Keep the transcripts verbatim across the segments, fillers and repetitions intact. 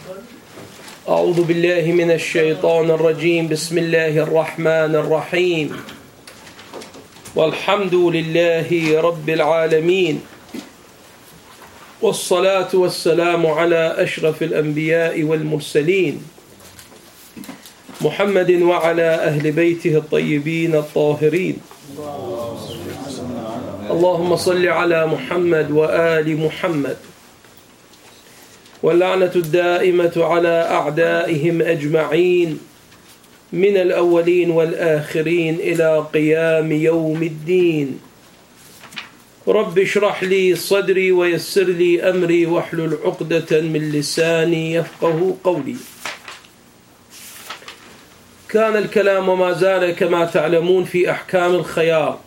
أعوذ بالله من الشيطان الرجيم. بسم الله الرحمن الرحيم. والحمد لله رب العالمين، والصلاة والسلام على أشرف الأنبياء والمرسلين محمد وعلى أهل بيته الطيبين الطاهرين. اللهم صل على محمد وآل محمد، واللعنة الدائمة على أعدائهم أجمعين من الأولين والآخرين إلى قيام يوم الدين. رب اشرح لي صدري ويسر لي أمري واحلل عقدة من لساني يفقه قولي. كان الكلام وما زال كما تعلمون في أحكام الخيار،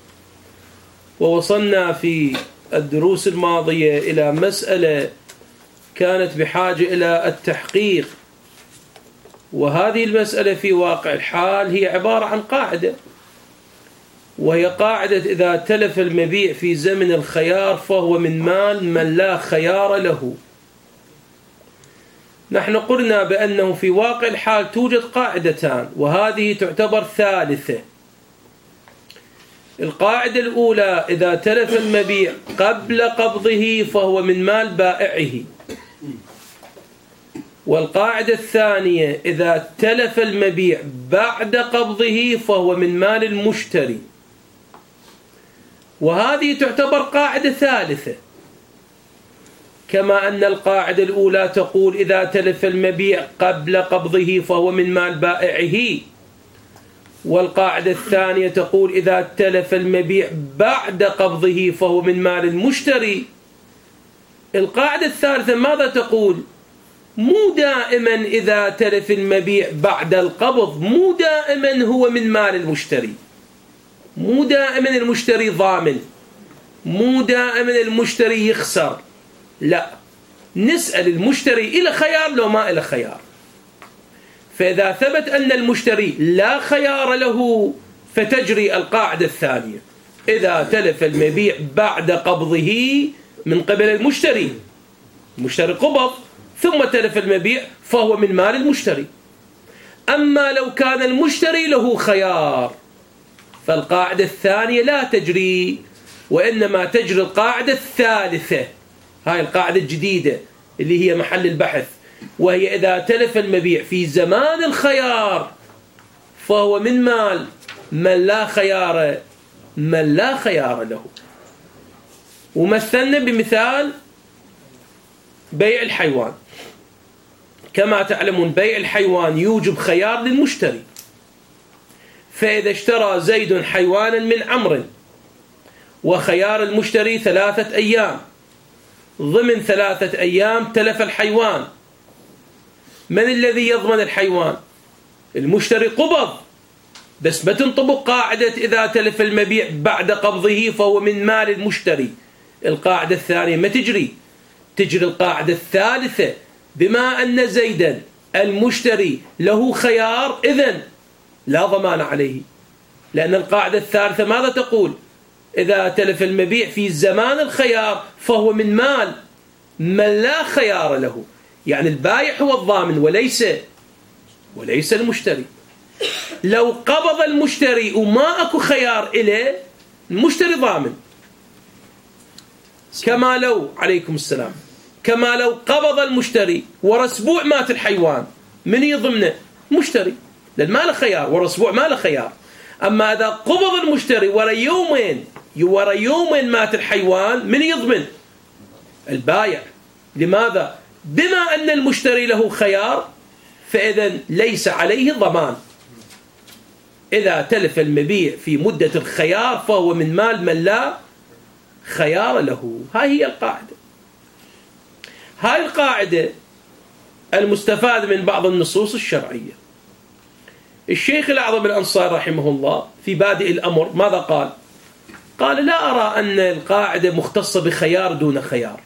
ووصلنا في الدروس الماضية إلى مسألة كانت بحاجة إلى التحقيق، وهذه المسألة في واقع الحال هي عبارة عن قاعدة، وهي قاعدة إذا تلف المبيع في زمن الخيار فهو من مال من لا خيار له. نحن قلنا بأنه في واقع الحال توجد قاعدتان، وهذه تعتبر ثالثة. القاعدة الأولى إذا تلف المبيع قبل قبضه فهو من مال بائعه، والقاعدة الثانية إذا تلف المبيع بعد قبضه فهو من مال المشتري، وهذه تعتبر قاعدة ثالثة. كما أن القاعدة الأولى تقول إذا تلف المبيع قبل قبضه فهو من مال بائعه، والقاعدة الثانية تقول إذا تلف المبيع بعد قبضه فهو من مال المشتري. القاعدة الثالثة ماذا تقول؟ مو دائما إذا تلف المبيع بعد القبض مو دائما هو من مال المشتري، مو دائما المشتري ضامن، مو دائما المشتري يخسر. لا، نسأل المشتري إلى خيار لو ما إلى خيار. فإذا ثبت أن المشتري لا خيار له فتجري القاعدة الثانية إذا تلف المبيع بعد قبضه من قبل المشتري، المشتري قبض ثم تلف المبيع فهو من مال المشتري. أما لو كان المشتري له خيار فالقاعدة الثانية لا تجري، وإنما تجري القاعدة الثالثة، هاي القاعدة الجديدة اللي هي محل البحث، وهي إذا تلف المبيع في زمان الخيار فهو من مال من لا خيار من لا خيار له. ومثلنا بمثال بيع الحيوان. كما تعلمون بيع الحيوان يوجب خيار للمشتري، فإذا اشترى زيد حيوانا من عمرو وخيار المشتري ثلاثة أيام، ضمن ثلاثة أيام تلف الحيوان، من الذي يضمن الحيوان؟ المشتري قبض، بس ما تنطبق قاعدة إذا تلف المبيع بعد قبضه فهو من مال المشتري. القاعدة الثانية ما تجري، تجري القاعدة الثالثة. بما أن زيدا المشتري له خيار إذن لا ضمان عليه، لأن القاعدة الثالثة ماذا تقول؟ إذا تلف المبيع في زمان الخيار فهو من مال من لا خيار له، يعني البائع هو الضامن وليس وليس المشتري. لو قبض المشتري وما أكو خيار إليه المشتري ضامن، كما لو عليكم السلام كما لو قبض المشتري ورا اسبوع مات الحيوان، من يضمنه؟ مشتري، لأن ما له خيار، ورا اسبوع ما له خيار. أما إذا قبض المشتري ورا يومين ورا يومين مات الحيوان، من يضمن؟ البائع. لماذا؟ بما أن المشتري له خيار فإذا ليس عليه ضمان. إذا تلف المبيع في مدة الخيار فهو من مال من لا خيار له. هاي هي القاعدة. هاي القاعدة المستفاد من بعض النصوص الشرعية. الشيخ الأعظم الأنصاري رحمه الله في بادئ الأمر ماذا قال؟ قال لا أرى أن القاعدة مختصة بخيار دون خيار.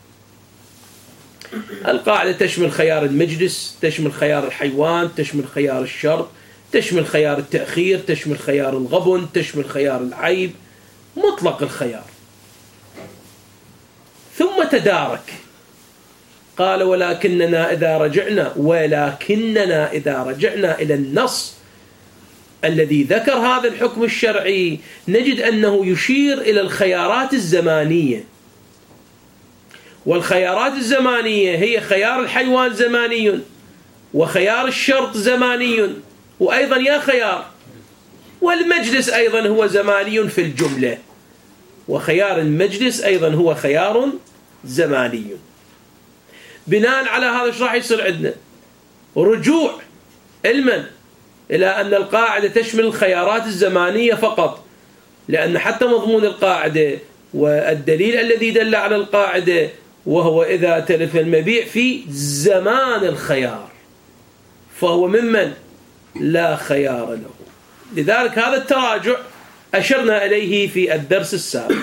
القاعدة تشمل خيار المجلس، تشمل خيار الحيوان، تشمل خيار الشرط، تشمل خيار التأخير، تشمل خيار الغبن، تشمل خيار العيب، مطلق الخيار. ثم تدارك قال ولكننا إذا رجعنا ولكننا إذا رجعنا إلى النص الذي ذكر هذا الحكم الشرعي نجد أنه يشير إلى الخيارات الزمانية، والخيارات الزمانية هي خيار الحيوان زماني، وخيار الشرط زماني، وأيضا يا خيار، والمجلس أيضا هو زماني في الجملة، وخيار المجلس أيضا هو خيار زماني. بناء على هذا ايش راح يصير عندنا؟ رجوع علما إلى أن القاعدة تشمل الخيارات الزمانية فقط، لأن حتى مضمون القاعدة والدليل الذي دل على القاعدة وهو إذا تلف المبيع في زمان الخيار فهو ممن لا خيار له. لذلك هذا التراجع أشرنا إليه في الدرس السابق.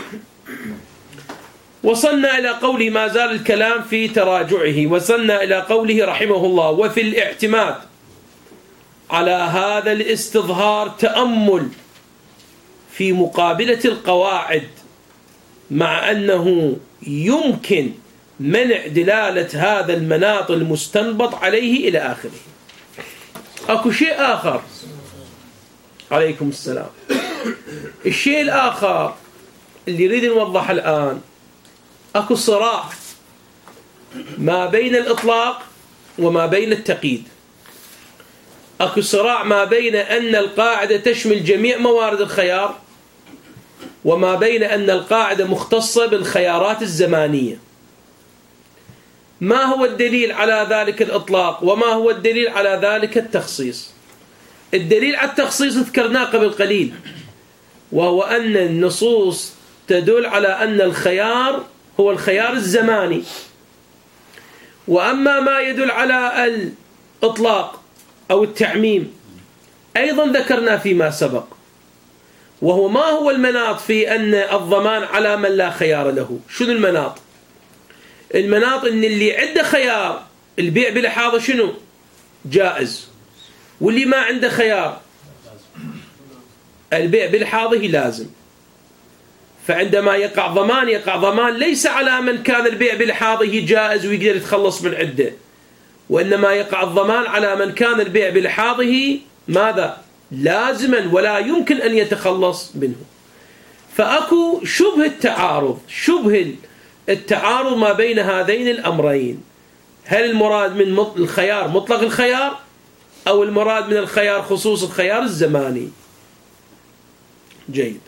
وصلنا إلى قوله، ما زال الكلام في تراجعه، وصلنا إلى قوله رحمه الله: وفي الاعتماد على هذا الاستظهار تأمل في مقابلة القواعد، مع أنه يمكن منع دلالة هذا المناط المستنبط عليه إلى آخره. أكو شيء آخر. عليكم السلام. الشيء الآخر اللي يريد نوضح الآن، أكو صراع ما بين الإطلاق وما بين التقييد. أكو صراع ما بين أن القاعدة تشمل جميع موارد الخيار، وما بين أن القاعدة مختصة بالخيارات الزمانية. ما هو الدليل على ذلك الإطلاق وما هو الدليل على ذلك التخصيص؟ الدليل على التخصيص ذكرناه قبل قليل، وهو أن النصوص تدل على أن الخيار هو الخيار الزماني. وأما ما يدل على الإطلاق أو التعميم أيضا ذكرنا فيما سبق، وهو ما هو المناط في أن الضمان على من لا خيار له. شنو المناط؟ المناط أن اللي عنده خيار البيع بلحاظه شنو؟ جائز، واللي ما عنده خيار البيع بلحاظه لازم. فعندما يقع ضمان يقع ضمان ليس على من كان البيع بلحاظه جائز ويقدر يتخلص من عده، وإنما يقع الضمان على من كان البيع بلحاظه ماذا؟ لازما ولا يمكن أن يتخلص منه. فأكو شبه التعارض، شبه التعارض ما بين هذين الأمرين. هل المراد من الخيار مطلق الخيار، أو المراد من الخيار خصوص الخيار الزماني؟ جيد.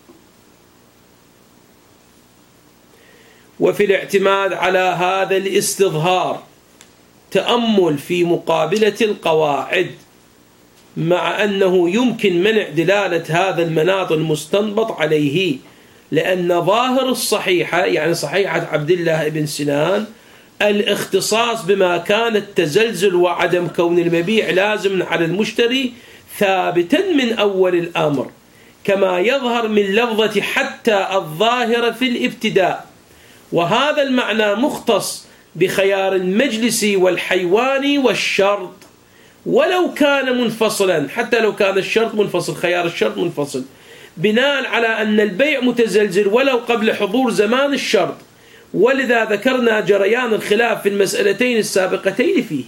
وفي الاعتماد على هذا الاستظهار تأمل في مقابلة القواعد، مع أنه يمكن منع دلالة هذا المناط المستنبط عليه، لأن ظاهر الصحيحة يعني صحيحة عبد الله بن سنان الاختصاص بما كان التزلزل وعدم كون المبيع لازم على المشتري ثابتا من أول الأمر، كما يظهر من لفظة حتى الظاهرة في الابتداء. وهذا المعنى مختص بخيار المجلس والحيوان والشرط، ولو كان منفصلا، حتى لو كان الشرط منفصل، خيار الشرط منفصل، بناء على أن البيع متزلزل ولو قبل حضور زمان الشرط. ولذا ذكرنا جريان الخلاف في المسألتين السابقتين فيه.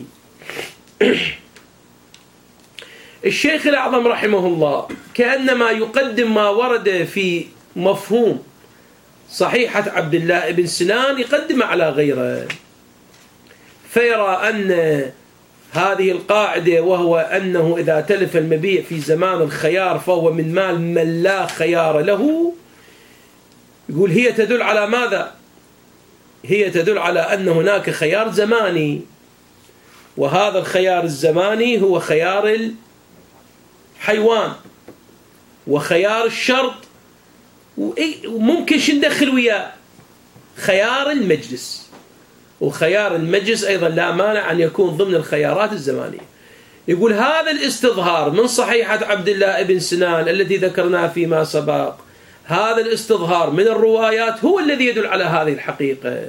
الشيخ الأعظم رحمه الله كأنما يقدم ما ورد في مفهوم صحيحة عبد الله بن سنان يقدم على غيره، فيرى أن هذه القاعدة، وهو أنه إذا تلف المبيع في زمان الخيار فهو من مال من لا خيار له، يقول هي تدل على ماذا؟ هي تدل على أن هناك خيار زماني، وهذا الخيار الزماني هو خيار الحيوان وخيار الشرط، وممكن شندخل وياه خيار المجلس، وخيار المجلس أيضا لا مانع أن يكون ضمن الخيارات الزمانية. يقول هذا الاستظهار من صحيحة عبد الله بن سنان الذي ذكرناه فيما سبق، هذا الاستظهار من الروايات هو الذي يدل على هذه الحقيقة.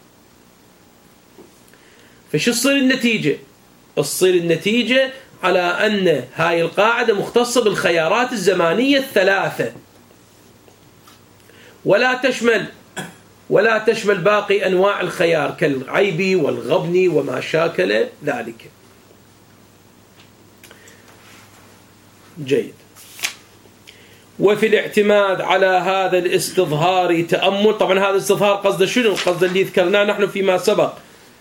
فشو تصير النتيجة؟ تصير النتيجة على أن هاي القاعدة مختصة بالخيارات الزمانية الثلاثة، ولا تشمل ولا تشمل باقي أنواع الخيار كالعيب والغبن وما شاكل ذلك. جيد. وفي الاعتماد على هذا الاستظهار تأمل. طبعا هذا الاستظهار قصد شنو؟ قصد اللي ذكرناه نحن فيما سبق،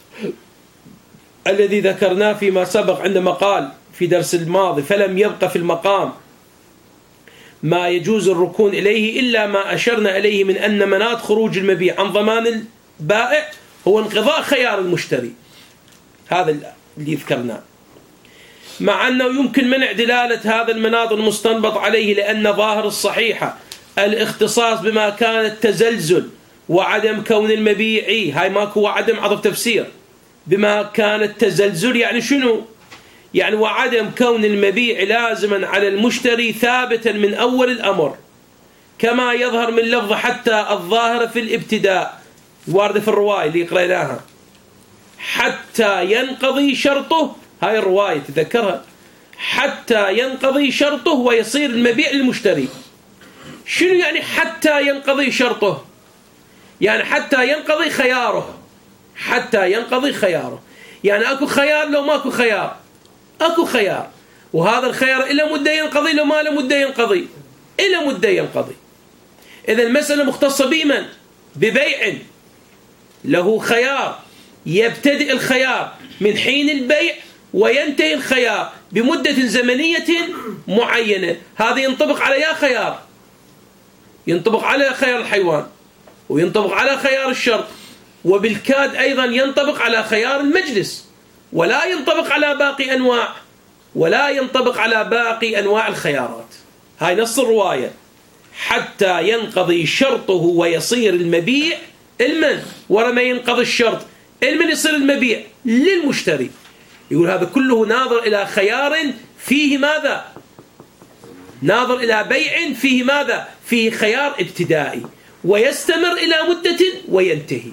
الذي ذكرناه فيما سبق عندما قال في درس الماضي فلم يبق في المقام ما يجوز الركون إليه إلا ما أشرنا إليه من أن مناط خروج المبيع عن ضمان البائع هو انقضاء خيار المشتري. هذا اللي ذكرناه، مع أنه يمكن منع دلالة هذا المناط المستنبط عليه، لأن ظاهر الصحيحة الاختصاص بما كان التزلزل وعدم كون المبيع، هاي ماكو عدم عطف تفسير، بما كان التزلزل يعني شنو؟ يعني وعدم كون المبيع لازما على المشتري ثابتا من أول الأمر، كما يظهر من لفظ حتى الظاهر في الابتداء واردة في الرواية اللي قرأناها، حتى ينقضي شرطه. هاي الرواية تذكرها، حتى ينقضي شرطه ويصير المبيع للمشتري. شنو يعني حتى ينقضي شرطه؟ يعني حتى ينقضي خياره، حتى ينقضي خياره يعني أكو خيار لو ماكو خيار، أكو خيار، وهذا الخيار إلى مدة ينقضي، لو ما له مدة ينقضي، إلى مدة ينقضي. إذا المسألة مختصة بمن؟ ببيع له خيار، يبتدئ الخيار من حين البيع وينتهي الخيار بمدة زمنية معينة. هذا ينطبق على يا خيار، ينطبق على خيار الحيوان، وينطبق على خيار الشرط، وبالكاد أيضا ينطبق على خيار المجلس، ولا ينطبق على باقي أنواع ولا ينطبق على باقي أنواع الخيارات. هاي نص الرواية، حتى ينقضي شرطه ويصير المبيع المن، ورما ينقضي الشرط المن يصير المبيع للمشتري. يقول هذا كله ناظر إلى خيار فيه ماذا؟ ناظر إلى بيع فيه ماذا؟ فيه خيار ابتدائي ويستمر إلى مدة وينتهي.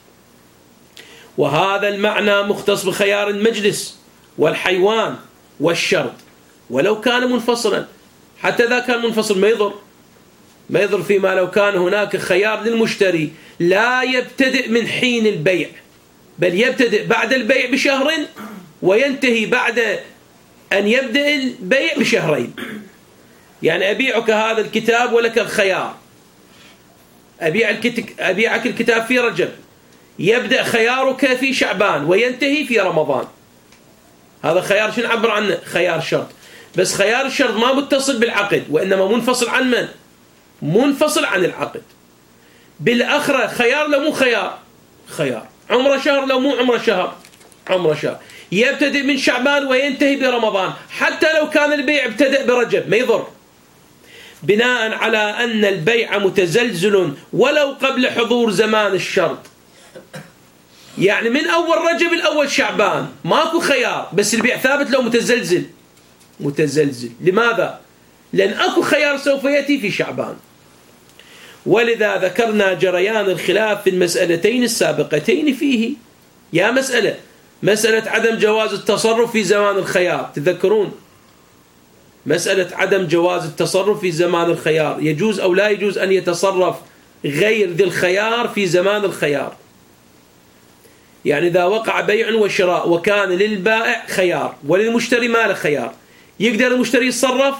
وهذا المعنى مختص بخيار المجلس والحيوان والشرط، ولو كان منفصلا. حتى إذا كان منفصل ما يضر، ما يضر فيما لو كان هناك خيار للمشتري لا يبتدئ من حين البيع، بل يبتدئ بعد البيع بشهر وينتهي بعد أن يبدأ البيع بشهرين. يعني أبيعك هذا الكتاب ولك الخيار، أبيع أبيعك الكتاب في رجب، يبدأ خيارك في شعبان وينتهي في رمضان. هذا خيار شنو نعبر عنه؟ خيار شرط. بس خيار الشرط ما متصل بالعقد، وإنما منفصل عن من؟ منفصل عن العقد. بالأخرى خيار لو مو خيار، خيار عمره شهر لو مو عمره شهر، عمره شهر. يبتدئ من شعبان وينتهي برمضان، حتى لو كان البيع ابتدأ برجب ما يضر، بناء على أن البيع متزلزل ولو قبل حضور زمان الشرط. يعني من أول رجب الأول شعبان ماكو خيار، بس البيع ثابت لو متزلزل، متزلزل. لماذا؟ لأن أكو خيار سوف يأتي في شعبان. ولذا ذكرنا جريان الخلاف في المسألتين السابقتين فيه. يا مسألة مسألة عدم جواز التصرف في زمان الخيار، تذكرون مسألة عدم جواز التصرف في زمان الخيار، يجوز أو لا يجوز أن يتصرف غير ذي الخيار في زمان الخيار. يعني إذا وقع بيع وشراء وكان للبائع خيار وللمشتري ما له خيار، يقدر المشتري يتصرف؟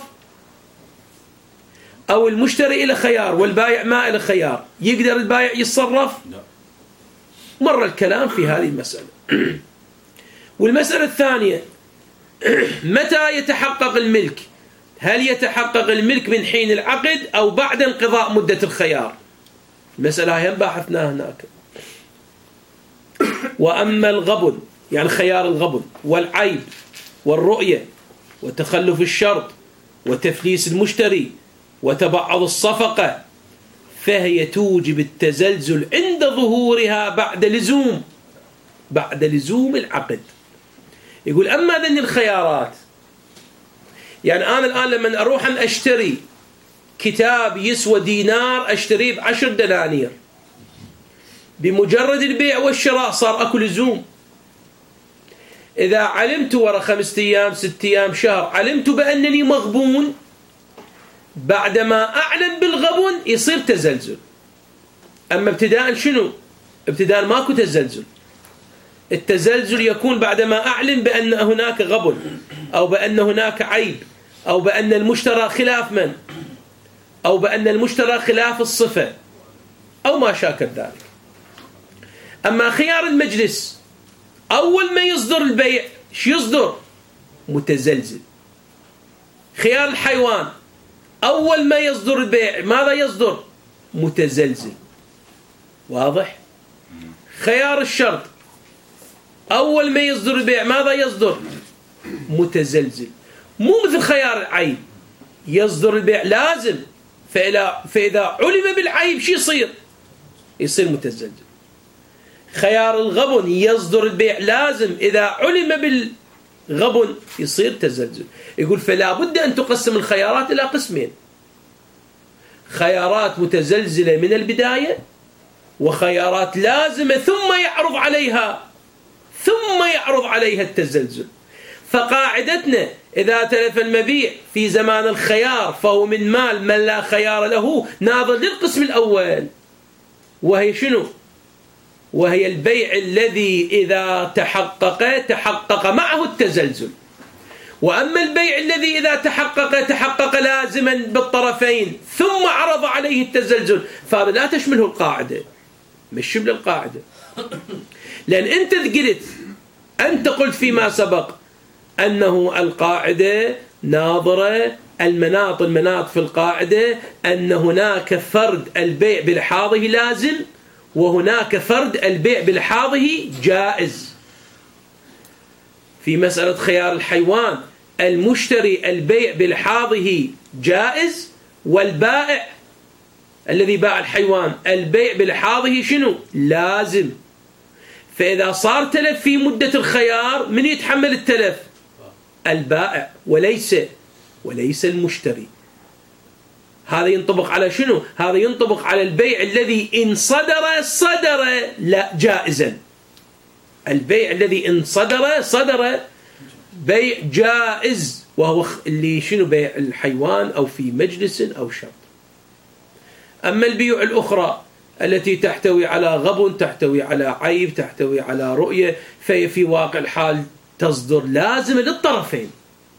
أو المشتري إلى خيار والبائع ما إلى خيار، يقدر البائع يتصرف؟ مر الكلام في هذه المسألة. والمسألة الثانية، متى يتحقق الملك؟ هل يتحقق الملك من حين العقد أو بعد انقضاء مدة الخيار؟ المسألة هي بحثناها هناك. وأما الغبن يعني خيار الغبن والعيب والرؤية وتخلف الشرط وتفليس المشتري وتبعض الصفقة، فهي توجب التزلزل عند ظهورها بعد لزوم بعد لزوم العقد. يقول أما ذن الخيارات، يعني أنا الآن لما أروح أن أشتري كتاب يسوى دينار أشتريه بعشر دنانير، بمجرد البيع والشراء صار أكو لزوم. إذا علمت ورا خمسة أيام ست أيام شهر علمت بأنني مغبون، بعدما أعلم بالغبن يصير تزلزل. أما ابتداء شنو؟ ابتداء ماكو تزلزل. التزلزل يكون بعدما أعلم بأن هناك غبن أو بأن هناك عيب أو بأن المشترى خلاف من أو بأن المشترى خلاف الصفة أو ما شاكل ذلك. أما خيار المجلس أول ما يصدر البيع شو يصدر؟ متزلزل. خيار الحيوان أول ما يصدر البيع ماذا يصدر؟ متزلزل. واضح؟ خيار الشرط أول ما يصدر البيع ماذا يصدر؟ متزلزل. مو مثل خيار العيب يصدر البيع لازم، فإذا, فإذا علم بالعيب شو يصير؟ يصير متزلزل. خيار الغبن يصدر البيع لازم، إذا علم بالغبن يصير تزلزل. يقول فلا بد أن تقسم الخيارات إلى قسمين: خيارات متزلزلة من البداية، وخيارات لازمة ثم يعرض عليها ثم يعرض عليها التزلزل. فقاعدتنا إذا تلف المبيع في زمان الخيار فهو من مال من لا خيار له، ناظر للقسم الأول، وهي شنو؟ وهي البيع الذي إذا تحقق تحقق معه التزلزل. وأما البيع الذي إذا تحقق تحقق لازما بالطرفين ثم عرض عليه التزلزل، فهذا لا تشمله القاعدة، مش شمل القاعدة. لأن أنت قلت أنت قلت فيما سبق أنه القاعدة ناظرة المناط المناط في القاعدة أن هناك فرد البيع بلحاظه لازم، وهناك فرد البيع بلحاظه جائز. في مسألة خيار الحيوان المشتري البيع بلحاظه جائز، والبائع الذي باع الحيوان البيع بلحاظه شنو؟ لازم. فإذا صار تلف في مدة الخيار من يتحمل التلف؟ البائع وليس وليس المشتري. هذا ينطبق على شنو؟ هذا ينطبق على البيع الذي إن صدر صدر لا جائزا. البيع الذي إن صدر صدر بيع جائز، وهو اللي شنو؟ بيع الحيوان أو في مجلس أو شرط. أما البيوع الأخرى التي تحتوي على غبن، تحتوي على عيب، تحتوي على رؤية، فهي في واقع الحال تصدر لازمة للطرفين،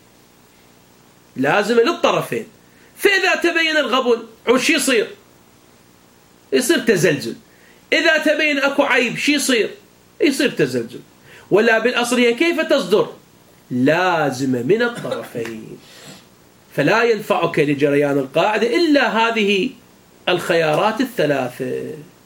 لازمة للطرفين. فإذا تبين الغبن شو يصير؟ يصير تزلزل. إذا تبين أكو عيب شو يصير؟ يصير تزلزل. ولا بالأصل هي كيف تصدر؟ لازمة من الطرفين. فلا ينفعك لجريان القاعدة إلا هذه الخيارات الثلاثة.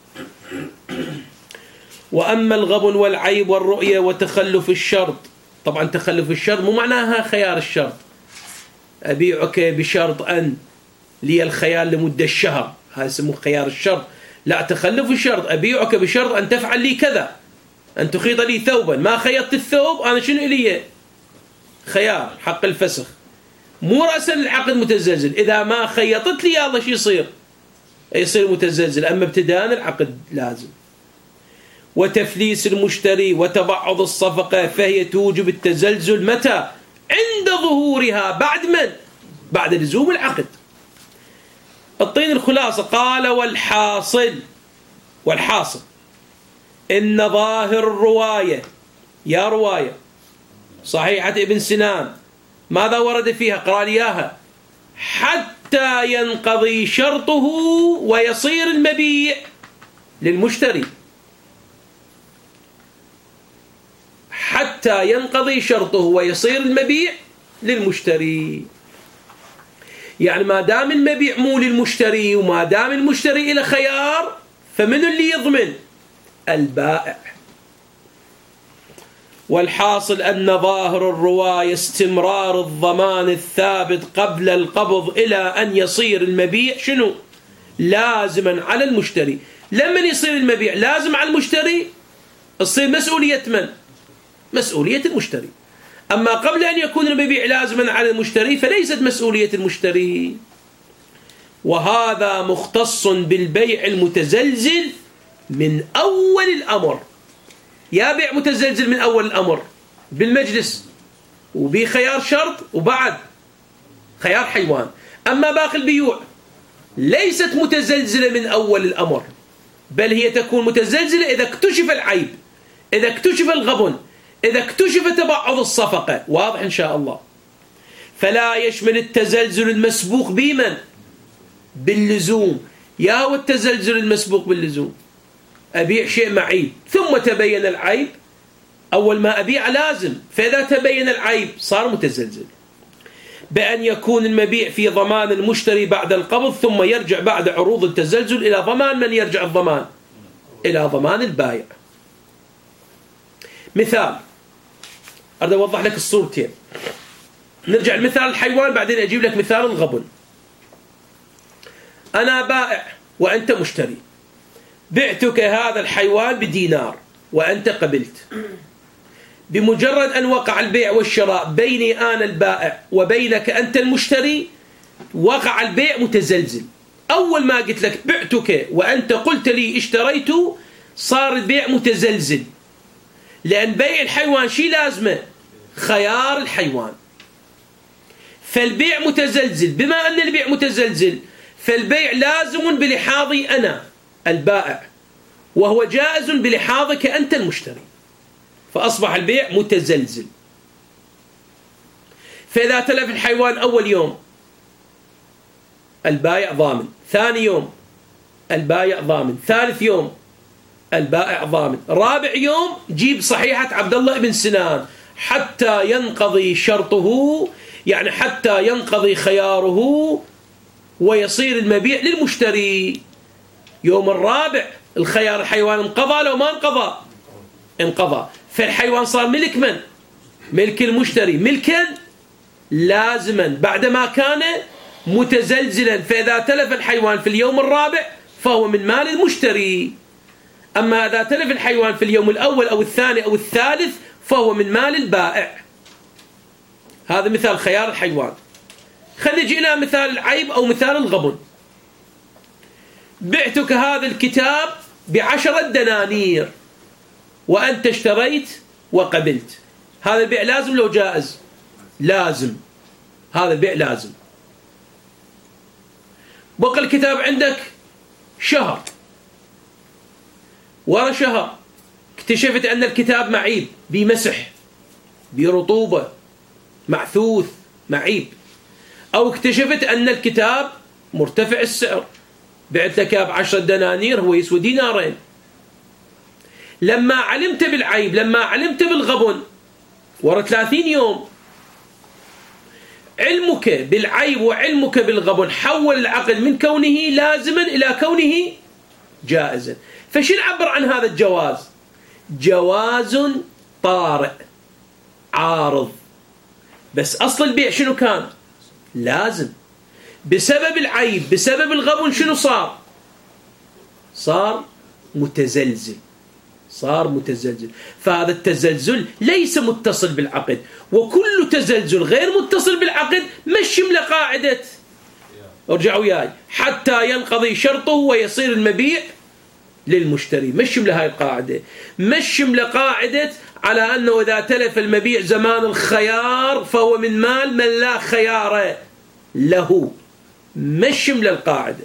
وأما الغبن والعيب والرؤية وتخلف الشرط، طبعا تخلف الشرط مو معناها خيار الشرط أبيعك بشرط أن لي الخيار لمدة الشهر، هذا يسموه خيار الشرط. لا، تخلف الشرط أبيعك بشرط أن تفعل لي كذا، أن تخيط لي ثوبا، ما خيطت الثوب أنا شنو إلي؟ خيار حق الفسخ. مو رأسا العقد متزلزل، إذا ما خيطت لي الله شو يصير؟ يصير متزلزل. أما ابتداء العقد لازم. وتفليس المشتري وتبعض الصفقة فهي توجب التزلزل متى؟ عند ظهورها. بعد من؟ بعد لزوم العقد. الطين الخلاصة قال: والحاصل والحاصل إن ظاهر الرواية، يا رواية صحيحة ابن سنان ماذا ورد فيها؟ قرأ لياها: حتى ينقضي شرطه ويصير المبيع للمشتري. حتى ينقضي شرطه ويصير المبيع للمشتري. يعني ما دام المبيع مو للمشتري وما دام المشتري إلى خيار، فمن اللي يضمن؟ البائع. والحاصل أن ظاهر الرواية استمرار الضمان الثابت قبل القبض إلى أن يصير المبيع شنو؟ لازما على المشتري. لما يصير المبيع لازم على المشتري تصير مسؤولية من؟ مسؤولية المشتري. أما قبل أن يكون المبيع لازما على المشتري فليست مسؤولية المشتري. وهذا مختص بالبيع المتزلزل من أول الأمر. يا بيع متزلزل من أول الأمر بالمجلس وبخيار شرط وبعد خيار حيوان. أما باقي البيوع ليست متزلزلة من أول الأمر، بل هي تكون متزلزلة إذا اكتشف العيب، إذا اكتشف الغبن، إذا اكتشف تبعض الصفقة. واضح إن شاء الله. فلا يشمل التزلزل المسبوق بمن؟ باللزوم. يا هو التزلزل المسبوق باللزوم، أبيع شيء معيب ثم تبين العيب، أول ما أبيع لازم، فإذا تبين العيب صار متزلزل. بأن يكون المبيع في ضمان المشتري بعد القبض ثم يرجع بعد عروض التزلزل إلى ضمان من؟ يرجع الضمان إلى ضمان البائع. مثال، أريد أوضح لك الصورتين. نرجع لمثال الحيوان بعدين أجيب لك مثال الغبن. أنا بائع وأنت مشتري، بعتك هذا الحيوان بدينار وأنت قبلت. بمجرد أن وقع البيع والشراء بيني أنا البائع وبينك أنت المشتري، وقع البيع متزلزل. أول ما قلت لك بعتك وأنت قلت لي اشتريت، صار البيع متزلزل، لأن بيع الحيوان شي لازمه؟ خيار الحيوان. فالبيع متزلزل. بما أن البيع متزلزل فالبيع لازم بلحاظي أنا البائع، وهو جائز بلحاظك أنت المشتري، فأصبح البيع متزلزل. فإذا تلف الحيوان أول يوم البائع ضامن، ثاني يوم البائع ضامن، ثالث يوم البائع ضامن، رابع يوم جيب صحيحة عبد الله بن سنان حتى ينقضي شرطه، يعني حتى ينقضي خياره ويصير المبيع للمشتري. يوم الرابع الخيار الحيوان انقضى لو ما انقضى؟ انقضى. فالحيوان صار ملك من؟ ملك المشتري، ملكا لازما بعدما كان متزلزلا. فإذا تلف الحيوان في اليوم الرابع فهو من مال المشتري، أما إذا تلف الحيوان في اليوم الأول أو الثاني أو الثالث فهو من مال البائع. هذا مثال خيار الحيوان. خلينا نجي إلى مثال العيب أو مثال الغبن. بعتك هذا الكتاب بعشرة دنانير وأنت اشتريت وقبلت، هذا البيع لازم لو جائز؟ لازم، هذا البيع لازم. بقى الكتاب عندك شهر، ورا شهر اكتشفت أن الكتاب معيب، بمسح، برطوبة، معثوث، معيب. أو اكتشفت أن الكتاب مرتفع السعر، بعت لك بعشرة دنانير هو يسوى دينارين. لما علمت بالعيب، لما علمت بالغبن ورا ثلاثين يوم، علمك بالعيب وعلمك بالغبن حول العقد من كونه لازما إلى كونه جائزا. فشو نعبر عن هذا الجواز؟ جواز طارئ عارض، بس أصل البيع شنو كان؟ لازم. بسبب العيب، بسبب الغبن شنو صار؟ صار متزلزل، صار متزلزل. فهذا التزلزل ليس متصل بالعقد، وكل تزلزل غير متصل بالعقد مش له قاعدة، ارجعوا وياي، حتى ينقضي شرطه ويصير المبيع للمشتري. مش له هاي القاعدة، مش له قاعدة على أنه إذا تلف المبيع زمان الخيار فهو من مال من لا خيار له، مش له القاعدة.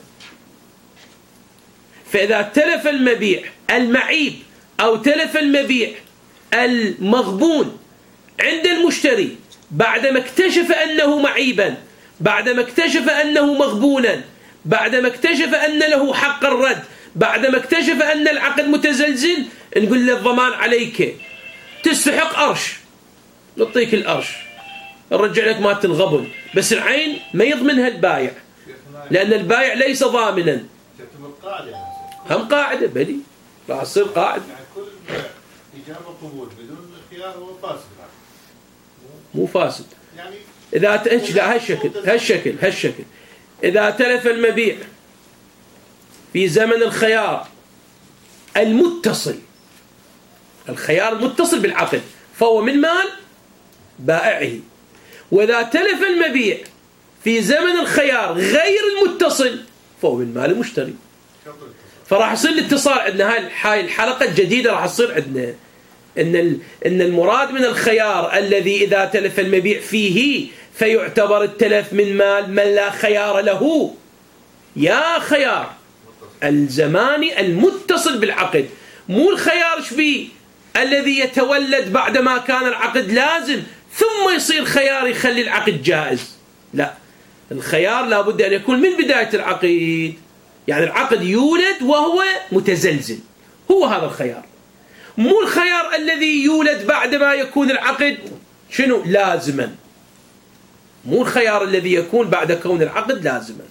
فإذا تلف المبيع المعيب أو تلف المبيع المغبون عند المشتري بعدما اكتشف أنه معيبا، بعدما اكتشف أنه مغبونا، بعدما اكتشف أن له حق الرد، بعدما اكتشف أن العقد متزلزل، نقول له الضمان عليك، تستحق أرش، نعطيك الأرش، نرجع لك مالت الغبن، بس العين ما يضمنها البايع، لأن البايع ليس ضامنا. هم قاعدة بلي راح تصير قاعدة. يعني كل إجابة قبول بدون خيار هو فاسد، مو فاسد. يعني إذا تأجل هالشكل هالشكل هالشكل إذا تلف المبيع في زمن الخيار المتصل، الخيار المتصل بالعقد، فهو من مال بائعه. وإذا تلف المبيع في زمن الخيار غير المتصل فهو من مال المشتري. فراح يصير الاتصال عندنا. هاي الحلقة الجديدة راح تصير عندنا إن إن المراد من الخيار الذي إذا تلف المبيع فيه فيعتبر التلف من مال من لا خيار له. يا خيار الزماني المتصل بالعقد، مو الخيار فيه الذي يتولد بعدما كان العقد لازم ثم يصير خيار يخلي العقد جائز. لا، الخيار لابد أن يكون من بداية العقد، يعني العقد يولد وهو متزلزل، هو هذا الخيار، مو الخيار الذي يولد بعدما يكون العقد شنو لازما، مو الخيار الذي يكون بعد كون العقد لازما.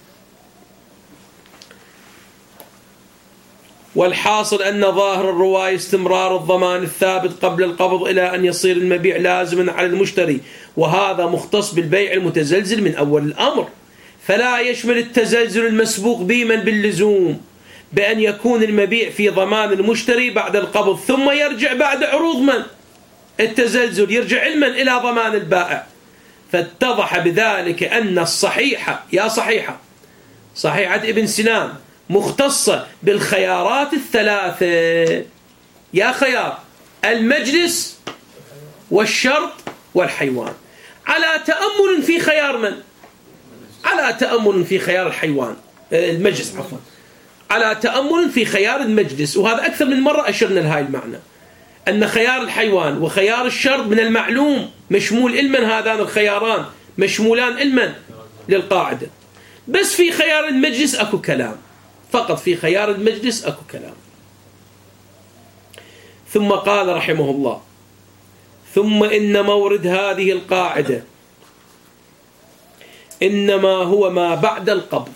والحاصل أن ظاهر الرواية استمرار الضمان الثابت قبل القبض إلى أن يصير المبيع لازما على المشتري، وهذا مختص بالبيع المتزلزل من أول الأمر، فلا يشمل التزلزل المسبوق بيما باللزوم بأن يكون المبيع في ضمان المشتري بعد القبض ثم يرجع بعد عروض من التزلزل يرجع علما إلى ضمان البائع. فاتضح بذلك أن الصحيحة يا صحيحة صحيحة ابن سنان مختصة بالخيارات الثلاثة، يا خيار المجلس والشرط والحيوان، على تأمل في خيار من؟ على تأمل في خيار الحيوان المجلس عفوا على تأمل في خيار المجلس. وهذا أكثر من مرة أشرنا لهذا المعنى، أن خيار الحيوان وخيار الشرط من المعلوم مشمول علما، هذان الخياران مشمولان علما للقاعدة، بس في خيار المجلس أكو كلام، فقط في خيار المجلس أكو كلام. ثم قال رحمه الله: ثم إن مورد هذه القاعدة إنما هو ما بعد القبض،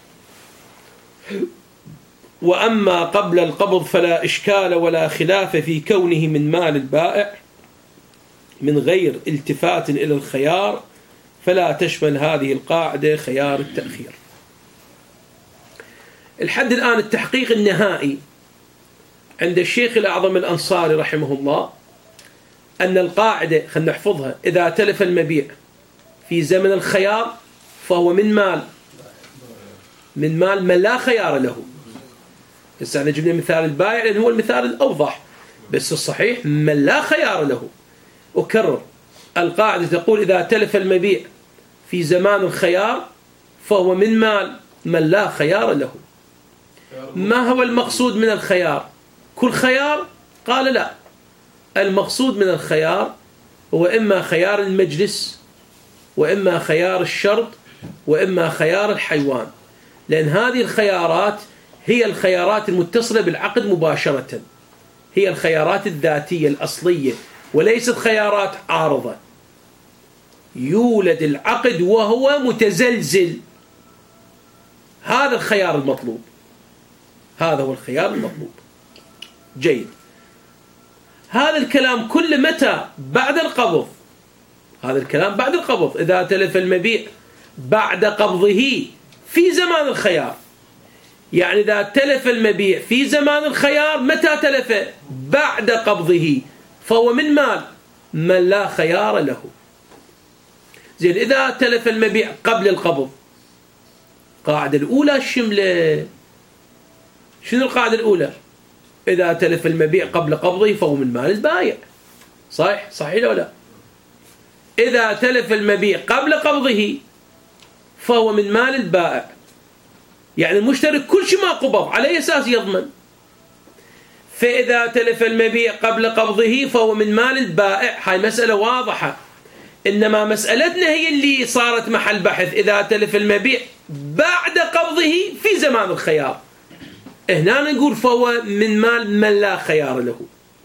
وأما قبل القبض فلا إشكال ولا خلاف في كونه من مال البائع من غير التفات إلى الخيار، فلا تشمل هذه القاعدة خيار التأخير. الحد الآن التحقيق النهائي عند الشيخ الأعظم الأنصاري رحمه الله أن القاعدة خلينا نحفظها: إذا تلف المبيع في زمن الخيار فهو من مال من مال من لا خيار له. هسه احنا جبنا مثال البائع لأنه هو المثال الأوضح، بس الصحيح من لا خيار له. أكرر، القاعدة تقول إذا تلف المبيع في زمان الخيار فهو من مال من لا خيار له. ما هو المقصود من الخيار؟ كل خيار؟ قال لا، المقصود من الخيار هو إما خيار المجلس وإما خيار الشرط وإما خيار الحيوان، لأن هذه الخيارات هي الخيارات المتصلة بالعقد مباشرة، هي الخيارات الذاتية الأصلية وليست خيارات عارضة. يولد العقد وهو متزلزل، هذا الخيار المطلوب، هذا هو الخيار المطلوب. جيد، هذا الكلام كل متى؟ بعد القبض. هذا الكلام بعد القبض، إذا تلف المبيع بعد قبضه في زمان الخيار. يعني إذا تلف المبيع في زمان الخيار، متى تلف؟ بعد قبضه، فهو من مال من لا خيار له. زين، إذا تلف المبيع قبل القبض، القاعدة الأولى الشملة شنو؟ القاعدة الأولى إذا تلف المبيع قبل قبضه فهو من مال البائع، صحيح؟ صحيح ولا لا؟ إذا تلف المبيع قبل قبضه فهو من مال البائع، يعني المشتري كل شيء ما قبض على أي أساس يضمن. فإذا تلف المبيع قبل قبضه فهو من مال البائع، هاي مسألة واضحة. إنما مسألتنا هي اللي صارت محل بحث: إذا تلف المبيع بعد قبضه في زمان الخيار، هنا نقول فهو من مال من لا خيار له.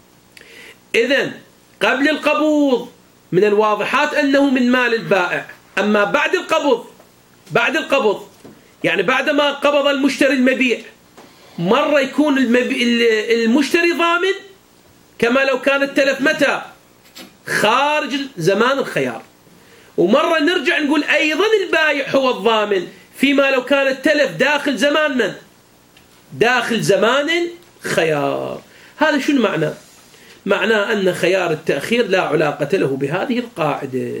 إذن قبل القبض من الواضحات أنه من مال البائع، أما بعد القبض بعد القبض يعني بعدما قبض المشتري المبيع، مرة يكون المشتري ضامن كما لو كان التلف متى؟ خارج زمان الخيار، ومرة نرجع نقول أيضا البائع هو الضامن فيما لو كان التلف داخل زمان من؟ داخل زمان خيار. هذا شنو معناه؟ معناه أن خيار التأخير لا علاقة له بهذه القاعدة،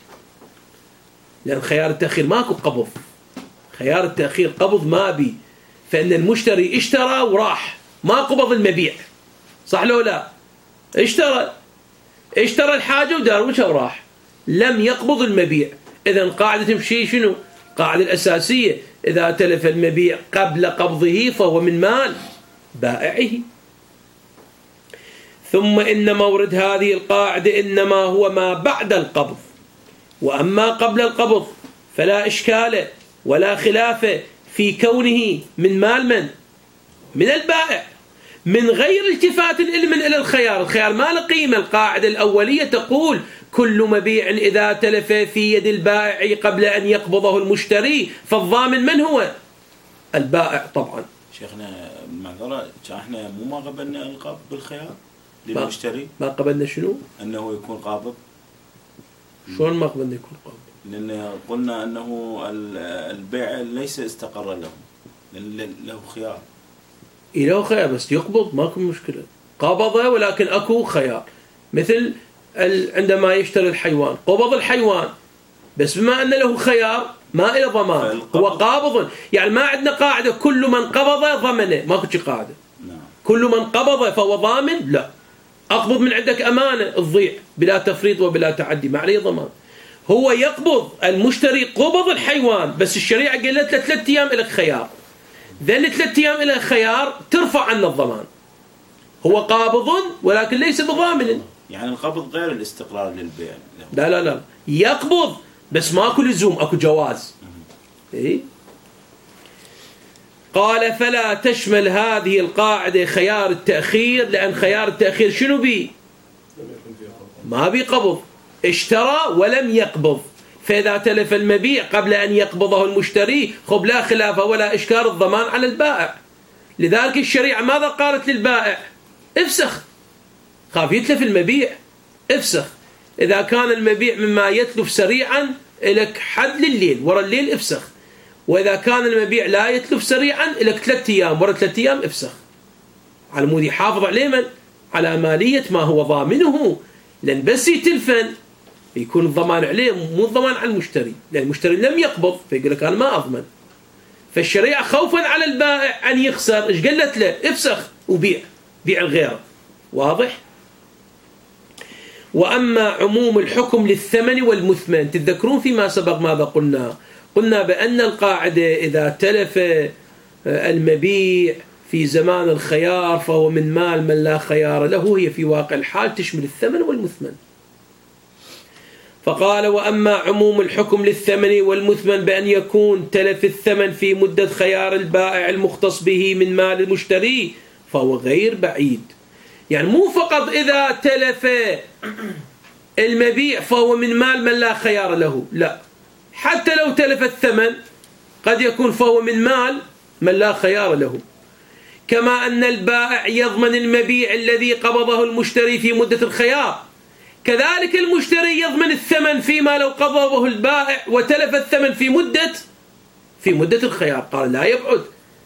لأن خيار التأخير ماكو قبض، خيار التأخير قبض ما بي، فإن المشتري اشترى وراح ما قبض المبيع، صح لو لا؟ اشترى اشترى الحاجة ودار وش وراح، لم يقبض المبيع. إذن قاعدة تمشي شنو؟ القاعدة الأساسية إذا تلف المبيع قبل قبضه فهو من مال بائعه. ثم إن مورد هذه القاعدة إنما هو ما بعد القبض، وأما قبل القبض فلا إشكال ولا خلاف في كونه من مال من؟ من البائع، من غير التفات العلم إلى الخيار. الخيار ما له قيمة. القاعدة الأولية تقول كل مبيع إذا تلف في يد البائع قبل أن يقبضه المشتري فالضامن من هو؟ البائع طبعا. شيخنا المعذرة، احنا مو ما قبلنا القبض بالخيار للمشتري؟ ما قبلنا شنو؟ أنه يكون قابض. شلون ما قبلنا يكون قابض؟ لأن قلنا أنه البيع ليس استقر له، له خيار. إيه له خيار بس يقبض ماكو مشكلة. قبضه ولكن أكو خيار. مثل عندما يشتري الحيوان قبض الحيوان، بس بما أن له خيار ما له ضمان، هو قابض. يعني ما عندنا قاعدة كل من قبض ضمنه، ماكو شي قاعدة. كل من قبض فهو ضامن، لا. أقبض من عندك أمانة تضيع بلا تفريط وبلا تعدي، ما عليه ضمان. هو يقبض المشتري قبض الحيوان، بس الشريعة قالت له ثلاث أيام لك خيار. ذل ثلاث أيام إلى خيار ترفع عنه الضمان. هو قابض ولكن ليس بضامن. يعني القبض غير الاستقرار للبيع. لا لا لا يقبض بس ماكو لزوم، اكو جواز. إيه؟ قال فلا تشمل هذه القاعدة خيار التأخير، لأن خيار التأخير شنو بي؟ ما بي قبض، اشترى ولم يقبض. فإذا تلف المبيع قبل أن يقبضه المشتري خب لا خلاف ولا إشكال، الضمان على البائع. لذلك الشريعة ماذا قالت للبائع؟ افسخ. خاف يتلف المبيع افسخ. إذا كان المبيع مما يتلف سريعا لك حد لليل، ورا الليل افسخ. وإذا كان المبيع لا يتلف سريعا لك ثلاثة أيام، ورا ثلاثة أيام افسخ. على مود يحافظ عليه من؟ على مالية ما هو ضامنه. لأن بس يتلفن يكون الضمان عليه مو الضمان على المشتري، لأن المشتري لم يقبض فيقول لك أنا ما أضمن. فالشريعة خوفا على البائع أن يخسر إيش قالت له؟ افسخ وبيع، بيع الغير. واضح؟ وأما عموم الحكم للثمن والمثمن، تتذكرون فيما سبق ماذا قلنا؟ قلنا بأن القاعدة إذا تلف المبيع في زمان الخيار فهو من مال من لا خيار له، هي في واقع الحال تشمل الثمن والمثمن. فقال وأما عموم الحكم للثمن والمثمن بأن يكون تلف الثمن في مدة خيار البائع المختص به من مال المشتري فهو غير بعيد. يعني مو فقط إذا تلف المبيع فهو من مال من لا خيار له، لا، حتى لو تلف الثمن قد يكون فهو من مال من لا خيار له. كما أن البائع يضمن المبيع الذي قبضه المشتري في مدة الخيار، كذلك المشتري يضمن الثمن فيما لو قبضه البائع وتلف الثمن في مدة في مدة الخيار. قال لا يبعد،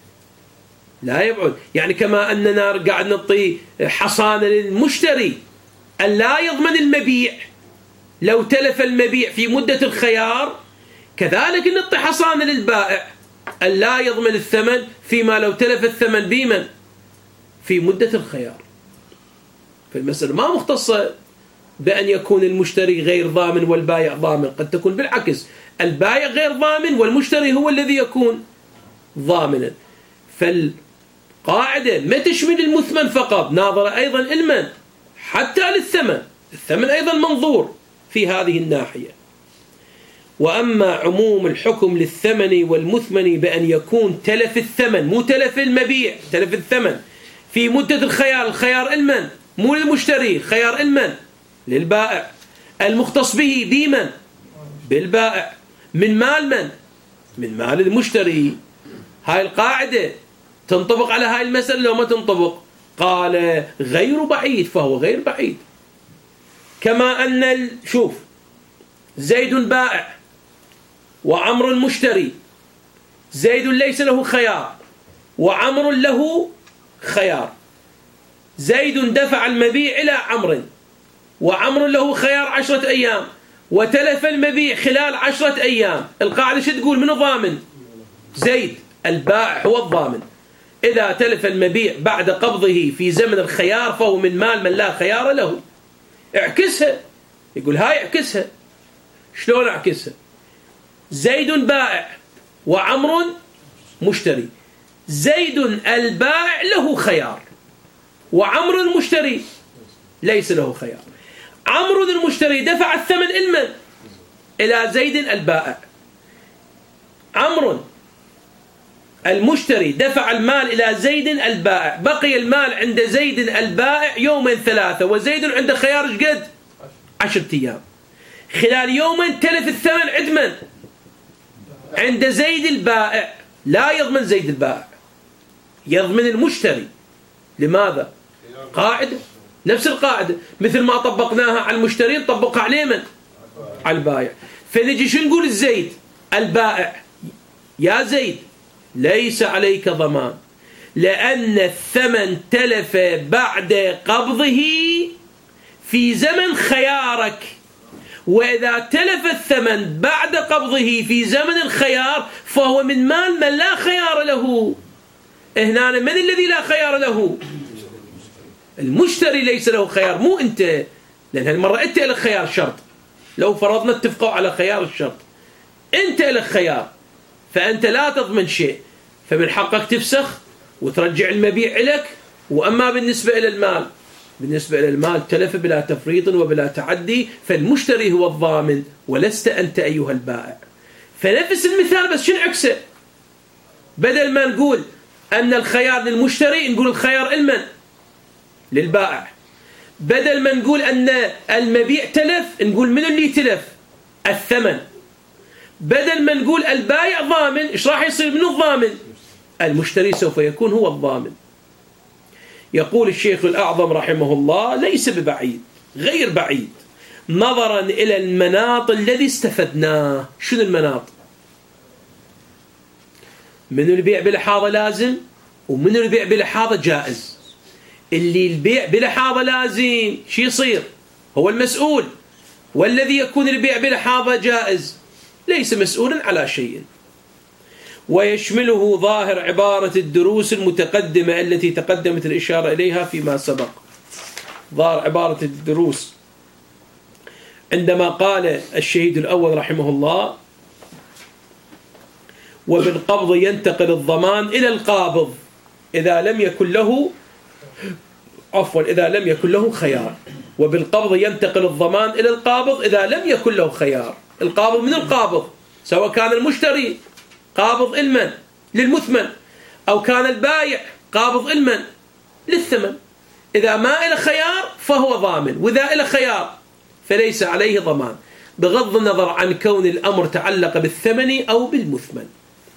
لا يبعد. يعني كما أننا قاعد نعطي حصانة للمشتري أن لا يضمن المبيع لو تلف المبيع في مدة الخيار، كذلك نعطي حصانة للبائع أن لا يضمن الثمن فيما لو تلف الثمن بمن في مدة الخيار. فالمسألة ما مختصة بأن يكون المشتري غير ضامن والبائع ضامن، قد تكون بالعكس، البائع غير ضامن والمشتري هو الذي يكون ضامنا. فالقاعدة ما تشمل المثمن فقط، ناظر أيضا المن حتى للثمن، الثمن أيضا منظور في هذه الناحية. وأما عموم الحكم للثمن والمثمن بأن يكون تلف الثمن، مو تلف المبيع، تلف الثمن في مدة الخيار، الخيار المن مو للمشتري، خيار المن للبائع، المختص به بمن؟ بالبائع، من مال من؟ من مال المشتري. هاي القاعدة تنطبق على هاي المسألة لو ما تنطبق؟ قال غير بعيد، فهو غير بعيد. كما أن ال... شوف، زيد بائع وعمر مشتري، زيد ليس له خيار وعمر له خيار. زيد دفع المبيع إلى عمرو وعمر له خيار عشرة أيام، وتلف المبيع خلال عشرة أيام. القاعدة شو تقول؟ منو ضامن؟ زيد، البائع هو الضامن. إذا تلف المبيع بعد قبضه في زمن الخيار فهو من مال من لا خيار له. اعكسها، يقول هاي اعكسها. شلون اعكسها؟ زيد بائع وعمر مشتري. زيد البائع له خيار، وعمر المشتري ليس له خيار. عمرو المشتري دفع الثمن إلى إلى زيد البائع. عمرو المشتري دفع المال إلى زيد البائع، بقي المال عند زيد البائع يومين ثلاثة، وزيد عنده خيار ايش قد؟ عشرة أيام. خلال يومين تلف الثمن عند من؟ عند زيد البائع. لا يضمن زيد البائع، يضمن المشتري. لماذا؟ قاعدة، نفس القاعدة، مثل ما طبقناها على المشتري نطبقها على من؟ على البائع. فنجي شو نقول الزيد البائع؟ يا زيد ليس عليك ضمان، لأن الثمن تلف بعد قبضه في زمن خيارك. وإذا تلف الثمن بعد قبضه في زمن الخيار فهو من مال من لا خيار له. هنا من الذي لا خيار له؟ المشتري ليس له خيار، مو أنت، لأن هالمرة أنت لك خيار شرط. لو فرضنا اتفقوا على خيار الشرط، أنت لك خيار، فأنت لا تضمن شيء، فمن حقك تفسخ وترجع المبيع لك. وأما بالنسبة إلى المال، بالنسبة إلى المال تلف بلا تفريط وبلا تعدي، فالمشتري هو الضامن ولست أنت أيها البائع. فنفس المثال بس شنو عكسه؟ بدل ما نقول أن الخيار للمشتري نقول الخيار المن للبائع. بدل ما نقول أن المبيع تلف نقول من اللي تلف؟ الثمن. بدل ما نقول البائع ضامن، إيش راح يصير؟ منو الضامن؟ المشتري سوف يكون هو الضامن. يقول الشيخ الأعظم رحمه الله: ليس ببعيد، غير بعيد، نظرا إلى المناط الذي استفدناه. شنو المناط؟ من البيع بلحاظة لازم، ومن البيع بلحاظة جائز. اللي البيع بلحاظة لازم شو يصير؟ هو المسؤول، والذي يكون البيع بلحاظة جائز ليس مسؤولا على شيء. ويشمله ظاهر عبارة الدروس المتقدمة التي تقدمت الإشارة إليها فيما سبق. ظاهر عبارة الدروس عندما قال الشهيد الأول رحمه الله: وبالقبض ينتقل الضمان إلى القابض إذا لم يكن له عفوا إذا لم يكن له خيار. وبالقبض ينتقل الضمان إلى القابض إذا لم يكن له خيار. القابض من القابض، سواء كان المشتري قابض المن للمثمن، أو كان البايع قابض المن للثمن. إذا ما إلى خيار فهو ضامن، وإذا إلى خيار فليس عليه ضمان، بغض النظر عن كون الأمر تعلق بالثمن أو بالمثمن.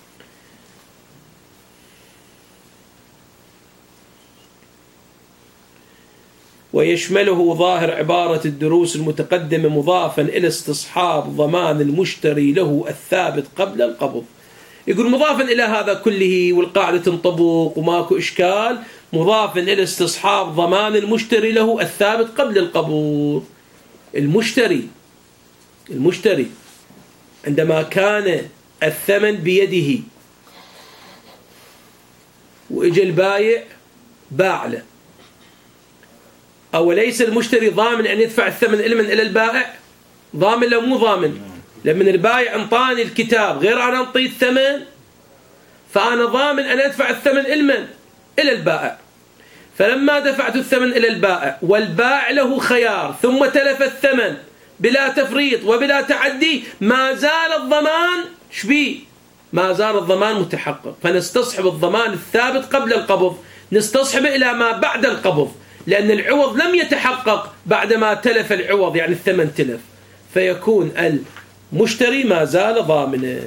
ويشمله ظاهر عبارة الدروس المتقدمة مضافا إلى استصحاب ضمان المشتري له الثابت قبل القبض. يقول مضافا إلى هذا كله، والقاعدة تنطبق وماكو إشكال، مضافا إلى استصحاب ضمان المشتري له الثابت قبل القبض. المشتري المشتري عندما كان الثمن بيده وإجا البايع باع له، أو ليس المشتري ضامن أن يدفع الثمن إلى من إلى البائع؟ ضامن لو مو ضامن؟ لمن البائع انطاني الكتاب غير أنا انطي الثمن، فأنا ضامن أن أدفع الثمن إلى من؟ إلى البائع. فلما دفعت الثمن إلى البائع والبائع له خيار ثم تلف الثمن بلا تفريط وبلا تعدي، ما زال الضمان شبيه؟ ما زال الضمان متحقق. فنستصحب الضمان الثابت قبل القبض، نستصحبه إلى ما بعد القبض، لأن العوض لم يتحقق بعدما تلف العوض، يعني الثمن تلف، فيكون المشتري ما زال ضامنا.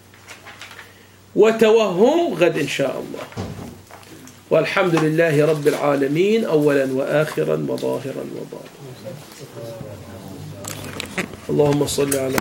وتوهم غد إن شاء الله. والحمد لله رب العالمين، أولا وآخرا وظاهرا وباطنا. اللهم صل على